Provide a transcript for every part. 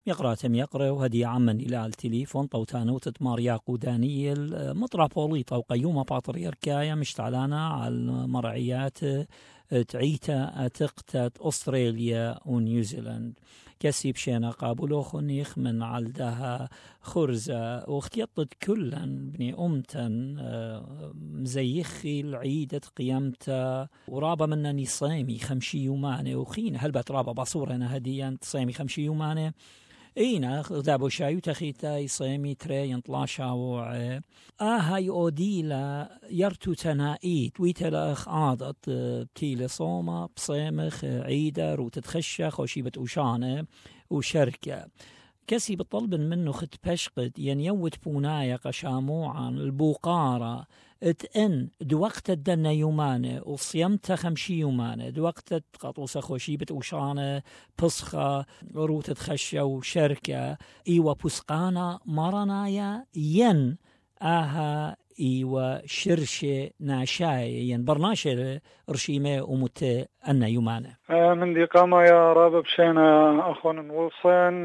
يقرأ تم يقرأ وهدي عمن إلى التليفون طوتانا وتتمار ياقو دانيل مطرح بوليطة وقيومة باطريركايا مشتعلانا على المرعيات تعيتا أتقتت أستراليا ونيوزيلاند كسي بشينا قابلو خنيخ من علدها خرزة واختيطت كلا بني أمتن مزيخي العيدة قيامتا ورابا منا نصيمي خمشي يوماني وخين هل بترابا بصورنا هديا تصيمي خمشي يوماني اينا غدابو شايو تخيتا صيمي تري ينطلاشا هاي اوديلا يرتو تنائيت ويتلاخ عادت بتيل صومة بصيمخ عيدة رو تتخشى خوشيبة وشانة وشركة كسي بطلب منه خت بشقد ينيوت بونايا قشاموعا البوقارة اتن دوقت الدنا يومانه وصيمت خمشي يومانه دوقت قطوسة خوشيبة وشانة بصخة روت تخشى وشركة ايوه بسقانا مرنايا ين ايوه شرشة ناشاي ين برناشة رشيمة ومت أن يومانه من دي قامة يا راب بشينا أخوان وصين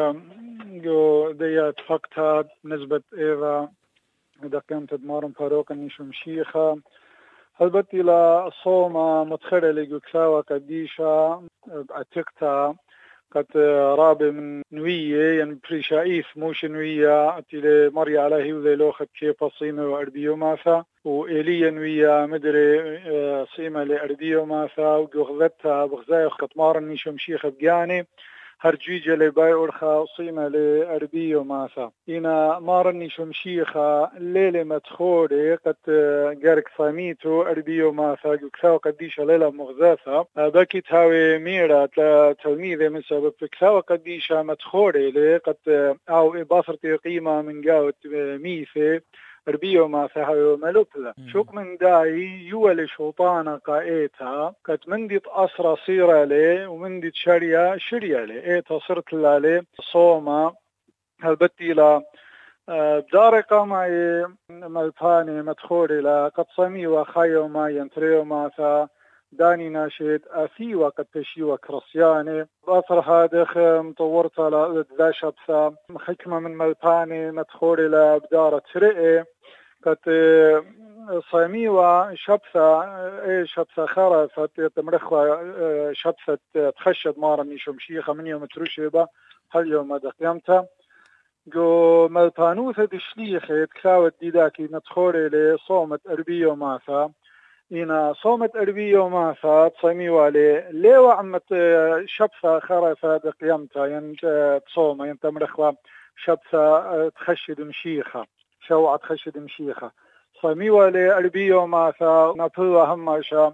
جو ديات فقتها نسبة إذا إذا كنت تدمارن فاروق النيشو مشيخة هلبت إلى صومة متخرة لجو كساوة قديشة أتقتها قد رابع من نوية يعني بريشايف موش نوية أتي مريا على هيو ذي لوخت كيبا صيمة وأربيو ماثا وإيليا نوية مدري صيمة لأربيو ماثا وغذتها بغزايا خطمارا نيشو مشيخة بجاني هرجيجة لباي أرخا صيمة لأربيو ماثا إنا مارني شمشيخة ليلة مدخوري قد جارك صاميتو أربيو ماثا كساو قديشة ليلة مغزاثة باكي تاوي ميرا تلميذة من سبب كساو قديشة مدخوري لي قد أو باصرتي قيمة من جاوت ميثي ربيو ما فيها ملوبلا شوك من داي يولي شوطانا قايتها كت مندي أسرى صيرة لي ومندي شريا لي ايتا صرت لالي صوما هلبتي لا بدارقة معي ملباني مدخولي لا قد صمي وخيو ما ينتريو ما ثا داني ناشد أثي وقد تشي وكرسياني بأثر هادخ مطورت على ذا شبثا حكمة من ملباني مدخولي لا بدارة رئي قد صيمي وشبثة شبثة خرفت تمرخوا شبثة تخشد مارا ميشو مشيخة من يوم ترشيبة هل يوم دقيمتها جو ملبانوثة دشليخة تكلاوة ديداكي ندخولي لصومة أربيو ماثا إنا صومة أربيو ماثا تصيمي والي ليو عمت شبثة خرفة دقيمتها تصومة ينتمرخوا شبثة تخشد مشيخة شوعة تخشد مشيخة صيمي والي أربيو ماثا نطلوا هماشا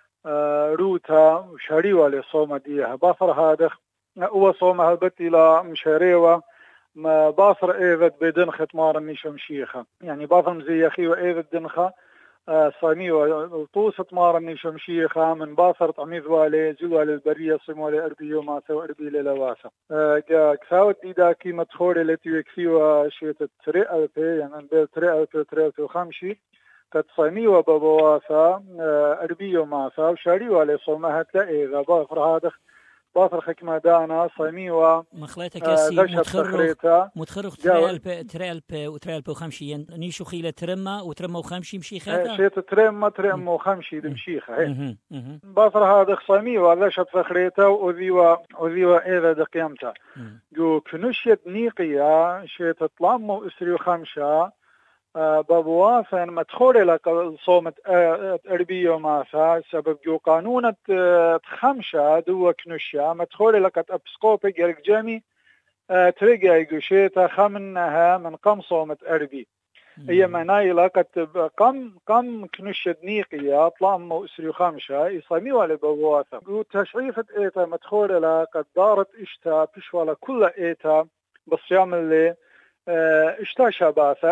روتا وشاري والي صومة ديها باثر هادخ هو صومة هلبتي لا مشاريوة ما باصر ايفد بدنخة مارا ميشو مشيخة يعني باصر مزيخي وايفد دنخة صاني وطوسة مارا ميشو مشيخة من باصر طعميذ والي زلوالي البرية صيموالي أربيو ماثا وأربي للواسة كساوة ديداكي مدخولي التي يكفيوا شيت تريئة يعني بيل تريئة وخمشي قد صاني وبابواسة أربيو ماثا وشاري والي صومها تلاقي إذا باصر هذا باطر حكمة دانا صيميوة مخليتك كسي متخرخ تريالب وخمشي نيشو خيلة ترمى وترمى وخمشي مشي خيطة شيت ترمى وخمشي دمشيخة هي باطر هذا صيميوة لشت فخريته وذيوة إذا دقيمته جو كنوشيت نيقية شيت طلامو إسريو خمشة بابوافن مدخولي لك صومة أربيو ماثا سبب جو قانونة خمشة دو كنوشة مدخولي لك أبسقوبي جرق جامي تريقا يقوشيتا خمنها من قم صومة أربي هي معناي لك قم كنوشة نيقية طلام أسريو خمشة يصميوا لبابوافن وتشعيفة إيتا مدخولي لك دارت إشتا بشوالا كل إيتا بالصيام اللي اشتاشا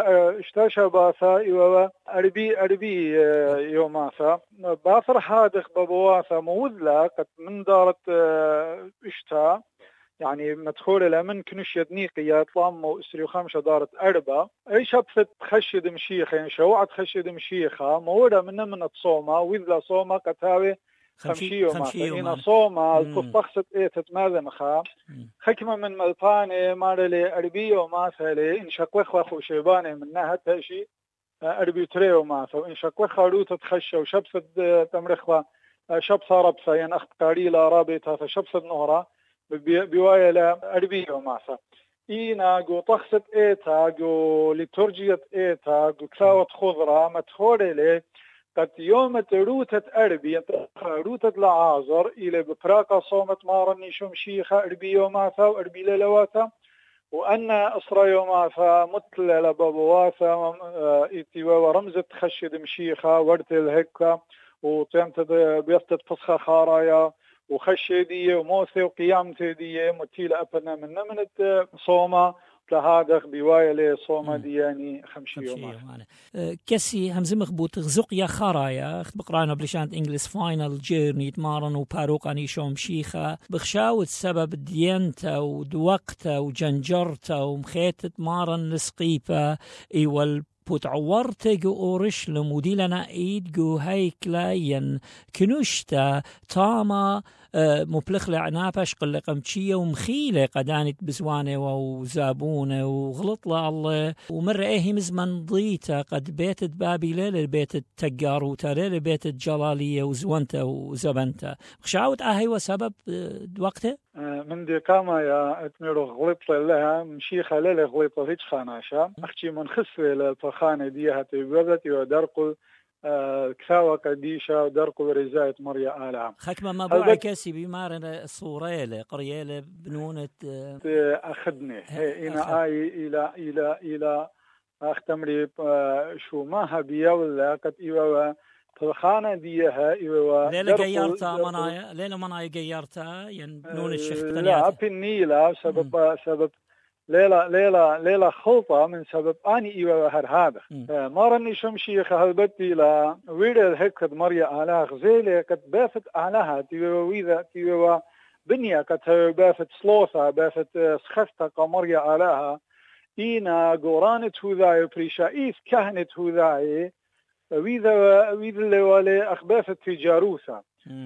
باثا يوا أربي يوماثا باثر حادخ ببواثا موذلا قد من دارت اشتا يعني مدخول لمن كنش يدنيقي يطلام وإسري وخمسة دارت أربا أي شبثت خشد مشيخة يعني شوعت خشد مشيخة مورا من الصومة وذلا صومة قتاوي خمشي وماسا إنا صوما الكفخصت ماذا مخا حكمة من ملطاني مارلي أربي وماسا لي إن شكوخ وخو شيباني منها تأشي أربي تري وماسا وإن شكوخ روت تخشى وشبسد تمرخوا شبسة ربسة يعني أخت قليلة رابطة فشبسة نهرة بوايا لأربي وماسا إينا جو تخصت جو لترجية جو كساوة خضرة متخوري لي قد يوم روتة أربي روتة لعازر إلى بفراقة صومة مارني شمشيخة أربي يوماثا وأربي للواثا وأن أسرى يوماثا مثل لبابواثا إتوا ورمزة خشد مشيخة ورتل هكا وتمت بيفتت فسخة خارايا وخشدية وموثي وقيامتي متيلة أبنا من نمنة صومة لهذا بواية لصومة دياني خمشي يوم كسي همزة مخبوط غزق يا خرايا بقرانا بلشانت إنجلس فاينل جيرني تمارن وباروقاني شوم شيخة بخشاوت سبب ديانتا ودوقتا وجنجرتا ومخيت تمارن لسقيبة إيوال بوتعورتك أورشلم ودي لنا إيد جو هيكلا ين كنوشتا تاما مبلغ لعنابش قل قمتشية ومخيلة قدانت بزوانة وزابونة وغلط له الله ومرة إيه مزمن ضيتا قد بيت بابي ليلة بيت التجاروتا ليلة بيت الجلالية وزوانتا وزبنتا خشاوت هاي وسبب وقته من دي كاما يا اتميرو غلط لها مشيخة ليلة غلط فيش خاناشا اختي من خسوة للفخانة دي هاتي بردت ودرقل كثاوة قديشة ودرقل رزاية مريا آلام خكمة ما بوعي كاسي بمارن الصوريلة قريالة بنونة أخدني إنا آي إلى أختمري شو ماها بيا ولا قد إيوا فالخانة ديها إيوا ليلة غيرتها منايا ليلة منايا غيرتها ينون الشيخ لا بالنيلة سبب ليلة خلطة من سبب أني إيوا هذا ما رني شمشيخ هلبتي لا ويرد هكذا مريا آلها غزيلة قد بافت آلها تيوا بنيا قد بافت صلوثة بافت سخفتة قمريا آلها إينا قرانت هذاي بريشايف كهنت هذاي وإذا اللي والي أخبافت في جاروسا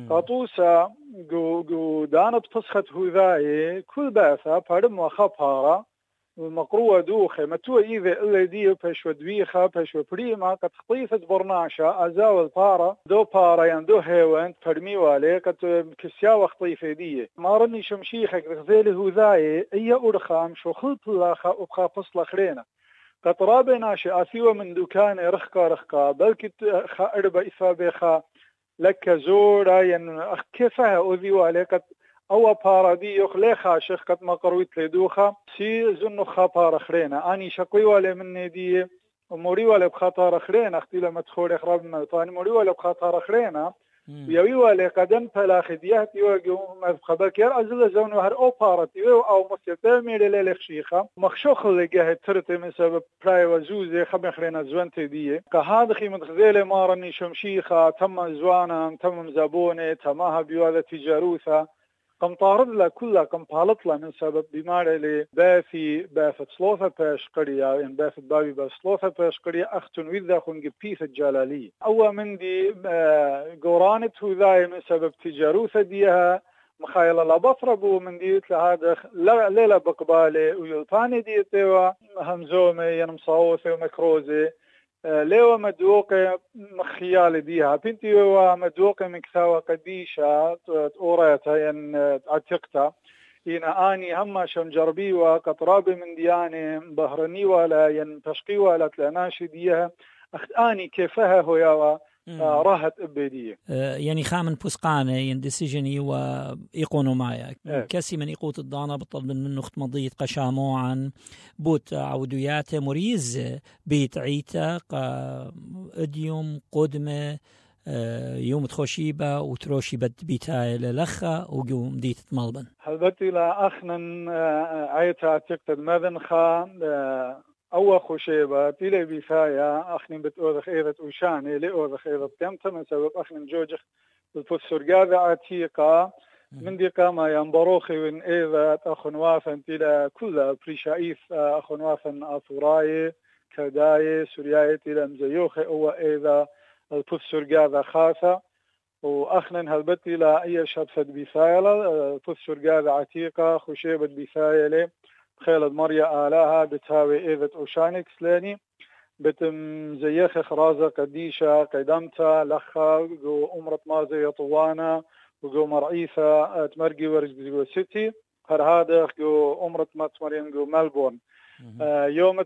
قطوسا جو دانت فسخت هذاي كل باسا بارم وخبارا مقروة دوخة متوى إذا اللي دي بشو دويخة بشو بريما قد خطيفة برناشا أزاول بارا يعني دو هيوان فرمي والي قد كسياوة خطيفة دي ما رني شمشيخك غزيلي هذاي إيا أرخام شو خلط الله وبخا فصل خرينا قد رابنا شأثيوة من دكان رخكا بلكت أربا إفابيخا لك زورا ين كيفها أذيو عليك أو بارادي يخلي خاشخ قد ما قرويت لدوخا سي زنو خطار خرينا أني شقوي ولا مني دي موري ولا بخطار خرينا أختي لما تخوري أخراب الموطاني موري ولا بخطار خرينا ويوي ولا قدم فلا خديات يوجو مذخبك ير أزل زونو هر أو بارتي أو مسيطة ميري ليلك شيخا مخشوخ اللي جاهد ترتي من سبب براي وزوزي خبن خرينا زوانتي دي كهذا خي متخذيلي مارني شمشيخا تم زوانا تم زابوني تماها بيوالة تجاروثا قم طارد لا كلها قم طالت لا من سبب بمار اللي بافت صلوثة باش قرية يعني بافت بابي باش صلوثة باش قرية أختن وذا خن جبيث الجلالية أول من دي قرانت هذاي من سبب تجاروثة ديها مخايلة لا بطربو من ديت لهذا ليلة بقبالي ويلطاني ديتوا همزومي ينمصاوثي ومكروزي ليوا مدوقة مخيال ديها بنتي ومدوقة من كثاوة قديشة أوريتها ين عتقتها إنا آني هما شنجربي وقطرابي من دياني بهرني ولا ين تشقي ولا تلاناشي ديها أخت آني كيفها هو راحت إبدية يعني خامن بسقانة ين ديسيجني وإيقونو مايا كسي من إيقوت الضانة بطل من نخت مضيت قشامو عن بوت عودياته مريز بيت عيتا إديوم قدمة يوم تخوشيبا وتروشيبا بيتاي للخا وقوم ديت مالبن هلبتي لا أخنا عيتا تقتد مذنخا أو خشيبة تيلي بيفايا أخني بتأوذخ إيضة أوشاني لأوذخ إيضة تيمتا من سبب أخني جوجخ الفسر قاذة عتيقة من دي قاما ينبروخي وإن إيضة أخن وافن تيلا كلها بريشايف أخن وافن أثوراي كداي سورياي تيلا مزيوخي أو إيضة الفسر قاذة خاصة وأخنن هلبتي لا أي شرفة بفايلة تذشر قاذة عتيقة خشيبة بفايلة بخيلة مريا آلاها بتهاوي إيذة أوشانك سلاني بتم زيخ خرازة قديشة قدمتها لخا جو أمرة مازي طوانا وجو مرعيفة تمرقي ورز جو سيتي هر هذا جو أمرة ماتمرين جو ملبورن يوم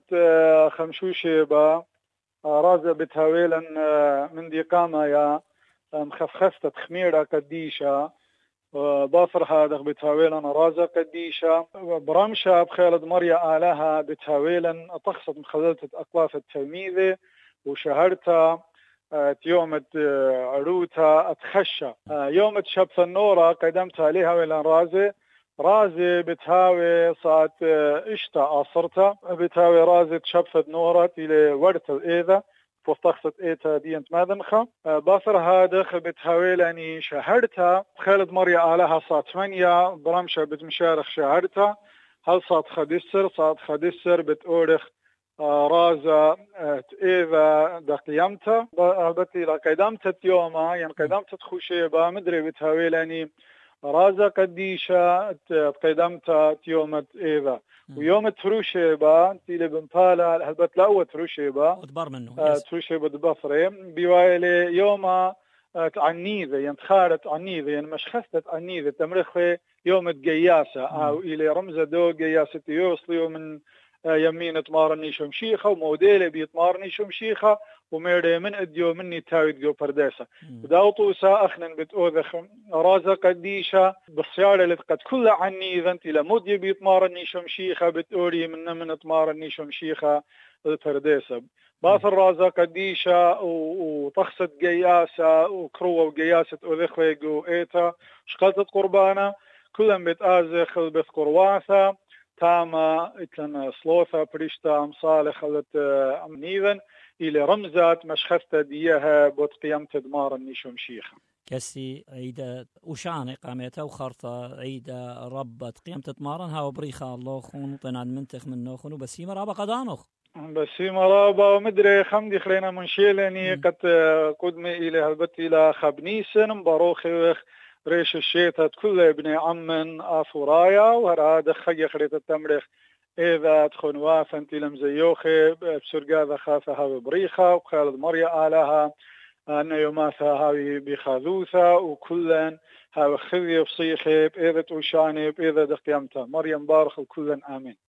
خمشوشي با رازة بتهاويلا من دي قامة يا مخفخفة تخميرة قديشة باصر هذا بتهاويلا رازة قديشة برمشة بخيلد مريا آلها بتهاويلا تخصد مخزلة أقلاف التلميذة وشهرتها يوم عروتها أتخشى يوم شبث النورة قدمتها عليها ولا رازي بتهاوي صات اشتا أصرتها بتهاوي رازي شبث نورة إلى ورث الإيذا فاستخصت إيتا دينت ماذنخة باصر هادخ بتهاوي لاني شهرتها خالد مريا آلها صات 8 برمشة بتمشارخ شهرتها هل صات خدسر بتأورخ رازا إيذا دقيمتا بتي لقيدمت يوما يعني قيدمت تخوشيبا مدري بتهاوي لاني رازا قديشة قيدمت يوم إيذا ويوم تروشيبا تيلي بمبالا هلبت لاوة تروشيبا ودبر منه تروشيبا دبصري بيوالي يوم عنيذة ينتخارت عنيذة يعني مش خستت عنيذة تمرخي يوم قياسة أو إلى رمزة دو قياسة يوصلوا من يمين تمارني شمشيخة وموديلي بيتمارني شمشيخة وميري من اديو مني تاويد جو پرديسة داوطو ساخنن بتوذخ رازا قديشة بالسيارة اللي قد كل عني اذا انت لمدي بيتمارني شمشيخة بتوري من تمارني شمشيخة الپرديسة باثر رازا قديشة وتخصت قياسة وكروة وقياسة اوذخوي جو ايتا شقلتت قربانة كلهم بتآزخ بثقرواثة تاما اتلن صلوثة بريشتا مصالح خلت امنيذن إلى رمزات مشخفت ديها بوت قيامة دمار النيشوم شيخة كسي عيدة وشاني قاميته وخرطة عيدة ربت قيامة دمارنها وبريخة الله خون طنع المنتخ من نوخن وبسيمة رابا قدانوخ بسيمة رابا ومدري خمدي خلينا منشيلني قد قدمي إلى هلبت إلى خبنيسن مباروخي ريش الشيطة كل ابن عمن آفورايا وهذا خي خريطة التمريخ إذا تخون وافنتي لمزيوخي بسرقا ذا خافها ببريخة وخالد مريا آلها أن يماثا هاوي بخاذوثا وكلن هاوي خذي بصيخي بإذا توشاني بإذا دقيمتا مريم بارخ وكلن آمين.